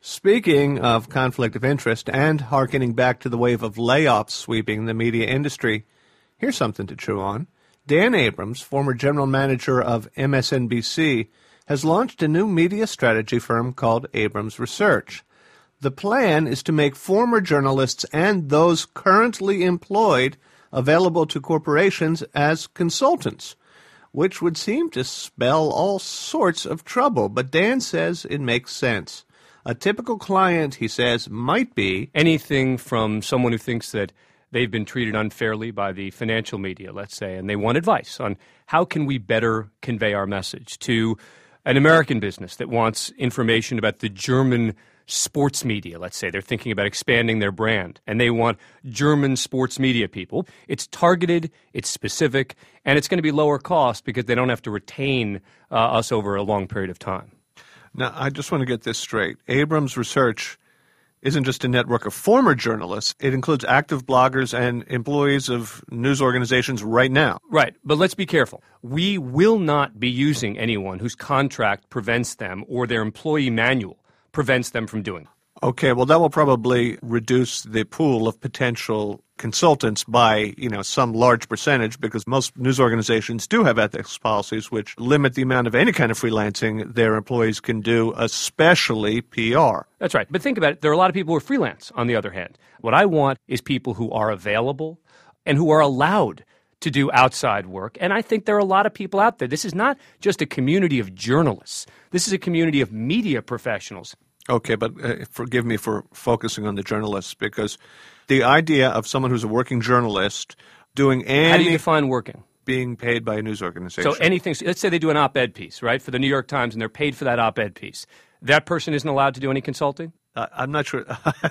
Speaking of conflict of interest and hearkening back to the wave of layoffs sweeping the media industry, here's something to chew on. Dan Abrams, former general manager of MSNBC, has launched a new media strategy firm called Abrams Research. The plan is to make former journalists and those currently employed available to corporations as consultants, which would seem to spell all sorts of trouble. But Dan says it makes sense. A typical client, he says, might be anything from someone who thinks that they've been treated unfairly by the financial media, let's say, and they want advice on how can we better convey our message, to an American business that wants information about the German sports media, let's say. They're thinking about expanding their brand, and they want German sports media people. It's targeted, it's specific, and it's going to be lower cost because they don't have to retain us over a long period of time. Now, I just want to get this straight. Abrams Research isn't just a network of former journalists. It includes active bloggers and employees of news organizations right now. Right, but let's be careful. We will not be using anyone whose contract prevents them or their employee manual prevents them from doing it. Okay, well, that will probably reduce the pool of potential consultants by, some large percentage, because most news organizations do have ethics policies which limit the amount of any kind of freelancing their employees can do, especially PR. That's right. But think about it. There are a lot of people who are freelance, on the other hand. What I want is people who are available and who are allowed to do outside work. And I think there are a lot of people out there. This is not just a community of journalists. This is a community of media professionals. Okay, but forgive me for focusing on the journalists, because the idea of someone who's a working journalist doing any... How do you define working? Being paid by a news organization. So anything, let's say they do an op-ed piece, right, for the New York Times, and they're paid for that op-ed piece. That person isn't allowed to do any consulting? I'm not sure.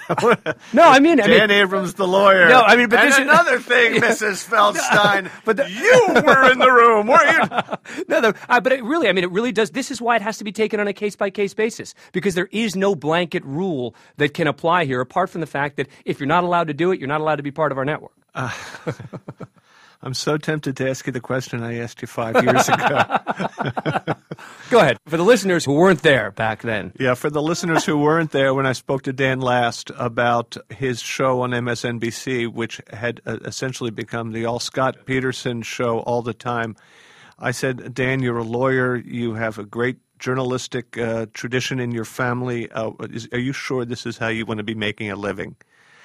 No, I mean... Dan Abrams, the lawyer. No, I mean, but this is... another thing, Mrs. Feldstein, you were in the room, weren't you? But it really does. This is why it has to be taken on a case-by-case basis, because there is no blanket rule that can apply here, apart from the fact that if you're not allowed to do it, you're not allowed to be part of our network. I'm so tempted to ask you the question I asked you 5 years ago. Go ahead. For the listeners who weren't there back then. Yeah, for the listeners who weren't there when I spoke to Dan last about his show on MSNBC, which had essentially become the all Scott Peterson show all the time, I said, Dan, you're a lawyer. You have a great journalistic tradition in your family. Are you sure this is how you want to be making a living?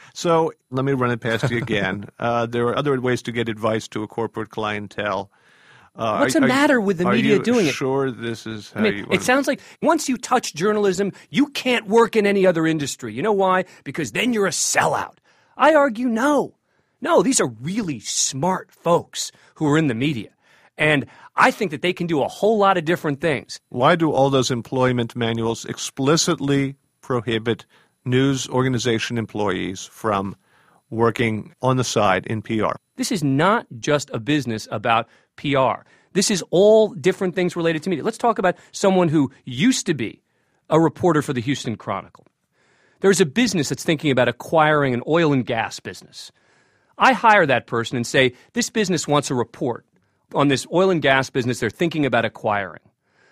So let me run it past you again. There are other ways to get advice to a corporate clientele. What's the matter with the media doing it? Are you sure this is how you want It sounds like once you touch journalism, you can't work in any other industry. You know why? Because then you're a sellout. I argue no. No, these are really smart folks who are in the media. And I think that they can do a whole lot of different things. Why do all those employment manuals explicitly prohibit news organization employees from working on the side in PR? This is not just a business about PR. This is all different things related to media. Let's talk about someone who used to be a reporter for the Houston Chronicle. There's a business that's thinking about acquiring an oil and gas business. I hire that person and say, this business wants a report on this oil and gas business they're thinking about acquiring.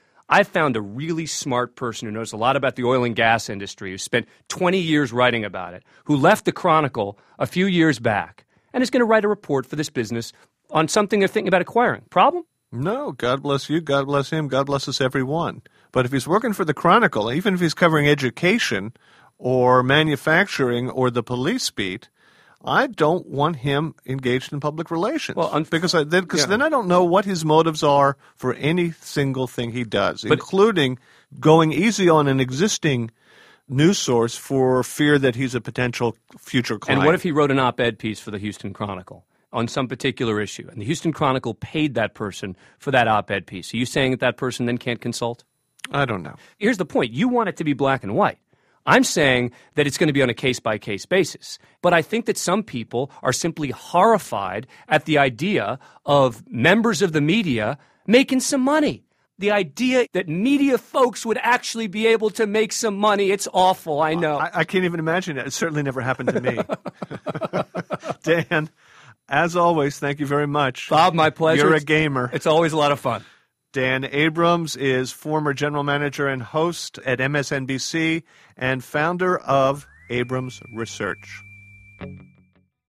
I found a really smart person who knows a lot about the oil and gas industry, who spent 20 years writing about it, who left the Chronicle a few years back, and is going to write a report for this business on something they're thinking about acquiring. Problem? No, God bless you, God bless him, God bless us everyone. But if he's working for the Chronicle, even if he's covering education or manufacturing or the police beat, I don't want him engaged in public relations. Well, because then I don't know what his motives are for any single thing he does, including going easy on an existing news source for fear that he's a potential future client. And what if he wrote an op-ed piece for the Houston Chronicle on some particular issue, and the Houston Chronicle paid that person for that op-ed piece? Are you saying that that person then can't consult? I don't know. Here's the point. You want it to be black and white. I'm saying that it's going to be on a case-by-case basis. But I think that some people are simply horrified at the idea of members of the media making some money. The idea that media folks would actually be able to make some money, it's awful, I know. I can't even imagine it. It certainly never happened to me. Dan, as always, thank you very much. Bob, my pleasure. You're a gamer. It's always a lot of fun. Dan Abrams is former general manager and host at MSNBC and founder of Abrams Research.